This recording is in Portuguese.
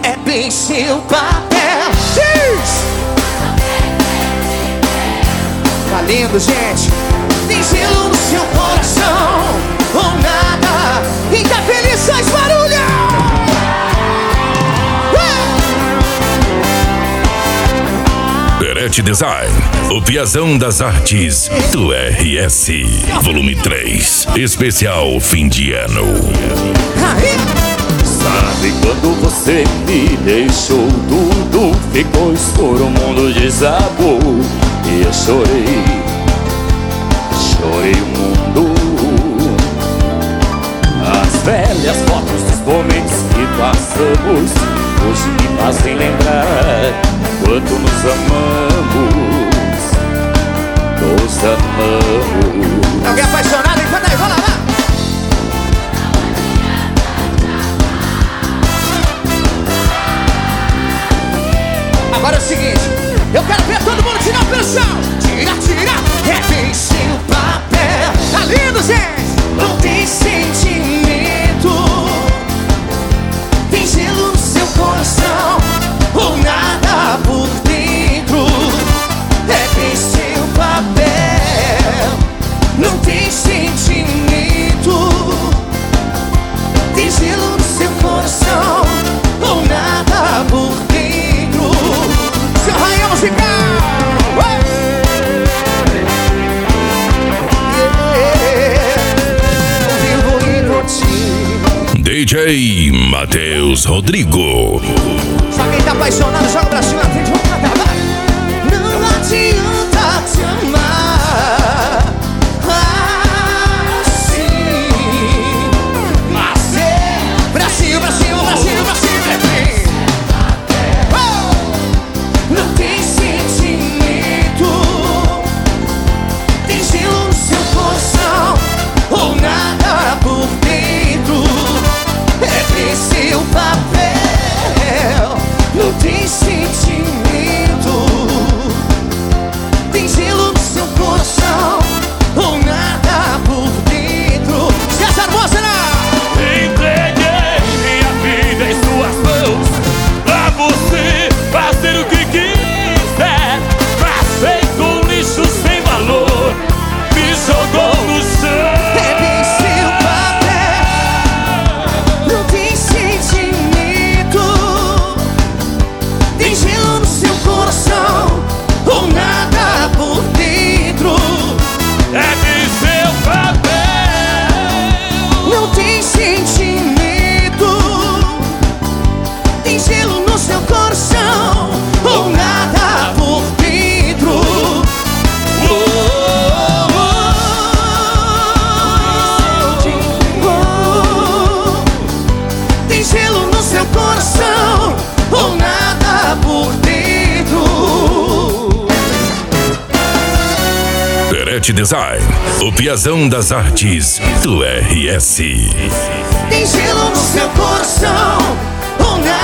é bem seu papel. Diz! Tá lindo, gente. Tem gelo no seu coração ou nada. E tá feliz, faz barulho. Perete Design, o Piazão das Artes do RS, volume 3, especial fim de ano. Sabe quando você me deixou, tudo ficou escuro, o mundo desabou e eu chorei, chorei o mundo. As velhas fotos dos momentos que passamos hoje me fazem lembrar quanto nos amamos, nos amamos. Alguém apaixonado? Enquanto aí, vai lá, vai. Agora é o seguinte, eu quero ver todo mundo tirar pelo chão. Tira, tira, é bem seu papel. Tá lindo, gente. Não tem sentimento, tem gelo no seu coração ou nada por dentro. É bem seu papel. Não tem sentimento, tem gelo no seu coração ou nada por dentro. Seu rainha musical. DJ Matheus Rodrigo. Só quem tá apaixonado joga o bracinho na frente, vamos cantar, vai. Não adianta te amar assim, mas é bracinho, bracinho, bracinho, bracinho, bracinho. Não tem sentimento, tem gelo no seu coração ou nada por dentro. É bem seu papel. Não tem sentimento, tem gelo no seu coração ou nada por dentro. César Moçana! Entreguei minha vida em suas mãos pra você fazer o que quiser. Passei com lixo sem valor, me jogou no chão. É bem seu papel. Não tem sentimento, tem gelo no seu coração ou nada por dentro. É bem seu papel. Não tem sentimento, tem gelo no seu coração ou nada por dentro. Tem gelo no seu coração ou nada por dentro. Perete Design, o Piazão das Artes do RS. Tem gelo no seu coração ou nada